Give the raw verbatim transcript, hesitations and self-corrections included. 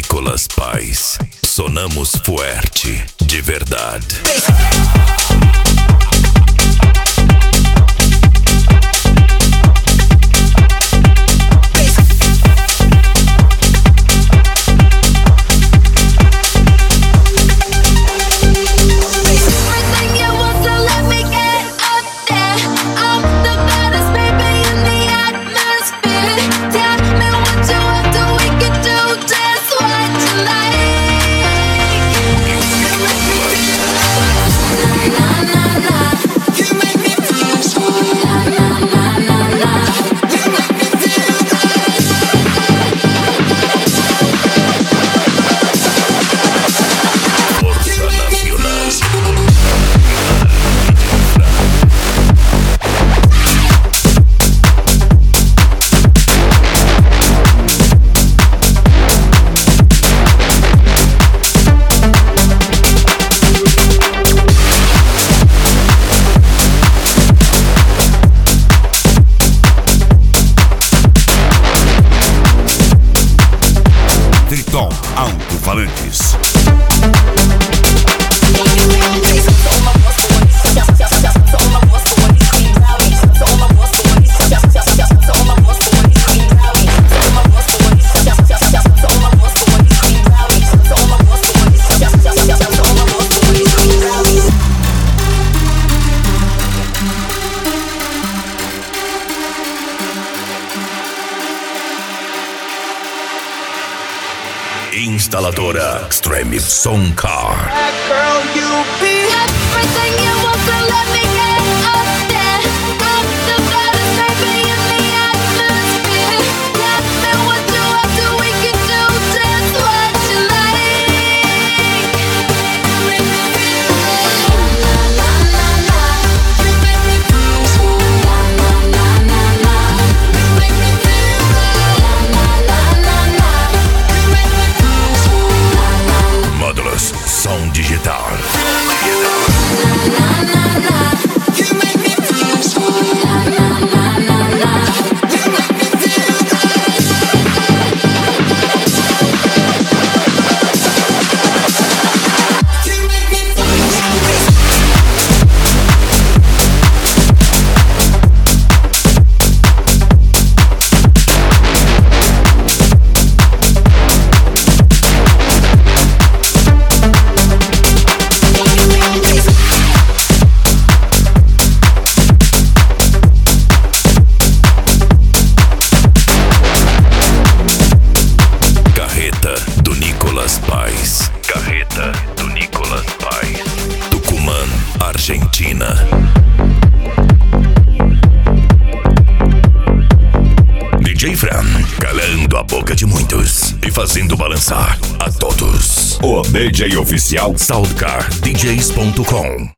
Nicolas Paz. Sonamos fuerte, de verdade. Triton Alto-Falantes. Instaladora Extreme Sound Car. Girl, you be everything you want, so let me get up there. I'm the baddest baby in the atmosphere. Tell me what you want to, we can do just what you like. La la la la, you make me feel so. La la la la la, you make me feel right. La la la la la, you make me feel so. Módulos som digital. Do Nicolas Paz. Carreta do Nicolas Paz. Tucumã, Argentina. D J Fran, calando a boca de muitos e fazendo balançar a todos. O D J oficial Soundcar D Js ponto com.